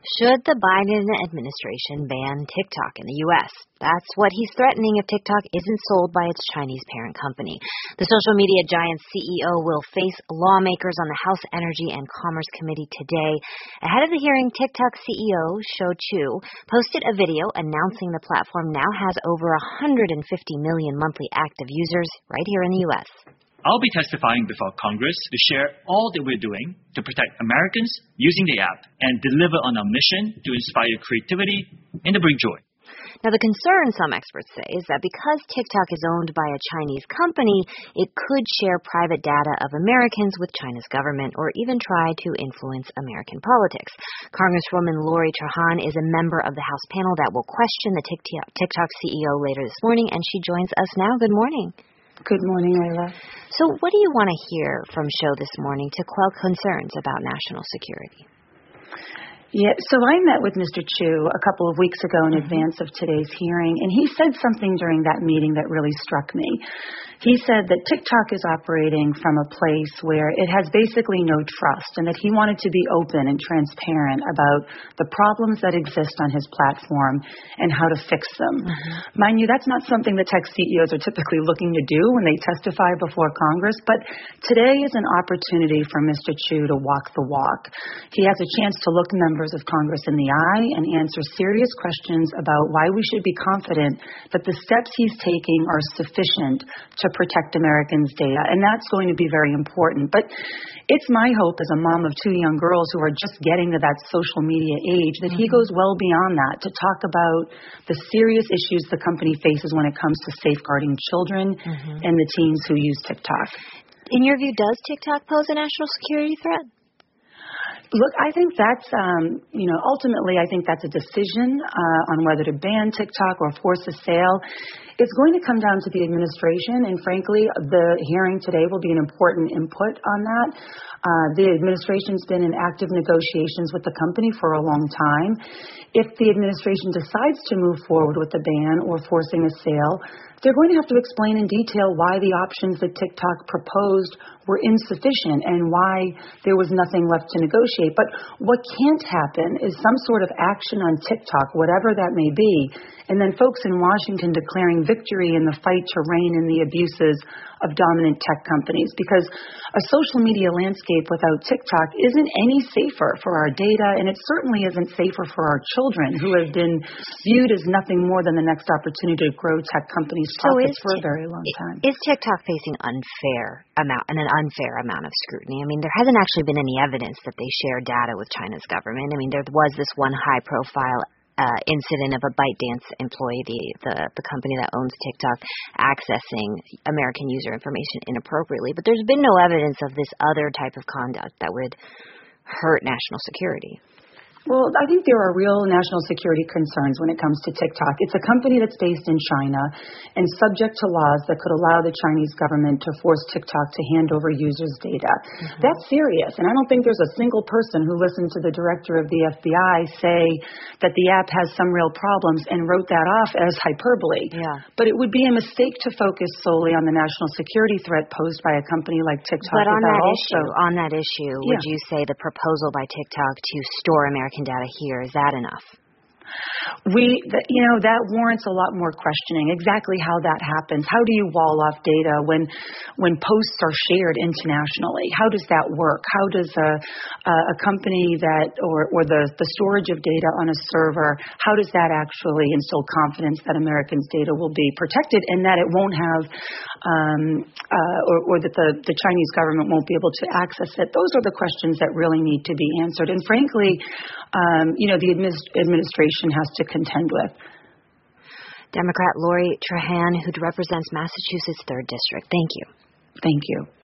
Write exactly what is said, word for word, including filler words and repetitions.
Should the Biden administration ban TikTok in the U S? That's what he's threatening if TikTok isn't sold by its Chinese parent company. The social media giant's C E O will face lawmakers on the House Energy and Commerce Committee today. Ahead of the hearing, TikTok C E O Shou Chew posted a video announcing the platform now has over one hundred fifty million monthly active users right here in the U S. I'll be testifying before Congress to share all that we're doing to protect Americans using the app and deliver on our mission to inspire creativity and to bring joy. Now, the concern, some experts say, is that because TikTok is owned by a Chinese company, it could share private data of Americans with China's government or even try to influence American politics. Congresswoman Lori Trahan is a member of the House panel that will question the TikTok C E O later this morning, and she joins us now. Good morning. Good morning, Ayla. So what do you want to hear from Shou this morning to quell concerns about national security? Yeah, so I met with Mister Chew a couple of weeks ago in advance of today's hearing, and he said something during that meeting that really struck me. He said that TikTok is operating from a place where it has basically no trust, and that he wanted to be open and transparent about the problems that exist on his platform and how to fix them. Mm-hmm. Mind you, that's not something that tech C E Os are typically looking to do when they testify before Congress, but today is an opportunity for Mister Chew to walk the walk. He has a chance to look members of Congress in the eye and answer serious questions about why we should be confident that the steps he's taking are sufficient to protect Americans' data. And that's going to be very important. But it's my hope as a mom of two young girls who are just getting to that social media age that mm-hmm. he goes well beyond that to talk about the serious issues the company faces when it comes to safeguarding children mm-hmm. and the teens who use TikTok. In your view, does TikTok pose a national security threat? Look, I think that's, um, you know, ultimately I think that's a decision uh, on whether to ban TikTok or force a sale. It's going to come down to the administration, and frankly, the hearing today will be an important input on that. Uh, the administration's been in active negotiations with the company for a long time. If the administration decides to move forward with the ban or forcing a sale, they're going to have to explain in detail why the options that TikTok proposed were insufficient and why there was nothing left to negotiate. But what can't happen is some sort of action on TikTok, whatever that may be, and then folks in Washington declaring victory in the fight to rein in the abuses of dominant tech companies. Because a social media landscape without TikTok isn't any safer for our data, and it certainly isn't safer for our children, who have been viewed as nothing more than the next opportunity to grow tech companies' profits so for a very long time. Is TikTok facing unfair amount and an unfair amount of scrutiny? I mean, there hasn't actually been any evidence that they share data with China's government. I mean, there was this one high-profile uh, incident of a ByteDance employee, the, the the company that owns TikTok, accessing American user information inappropriately. But there's been no evidence of this other type of conduct that would hurt national security. Well, I think there are real national security concerns when it comes to TikTok. It's a company that's based in China and subject to laws that could allow the Chinese government to force TikTok to hand over users' data. Mm-hmm. That's serious, and I don't think there's a single person who listened to the director of the F B I say that the app has some real problems and wrote that off as hyperbole. Yeah. But it would be a mistake to focus solely on the national security threat posed by a company like TikTok. But on that also, issue, on that issue, yeah. would you say the proposal by TikTok to store American data here, is that enough? We, you know, that warrants a lot more questioning. Exactly how that happens. How do you wall off data when, when posts are shared internationally? How does that work? How does a, a company that, or, or the, the storage of data on a server, how does that actually instill confidence that Americans' data will be protected and that it won't have, um, uh, or, or that the, the Chinese government won't be able to access it? Those are the questions that really need to be answered. And frankly, um, you know, the administ- administration has to contend with. Democrat Lori Trahan, who represents Massachusetts' third District. Thank you. Thank you.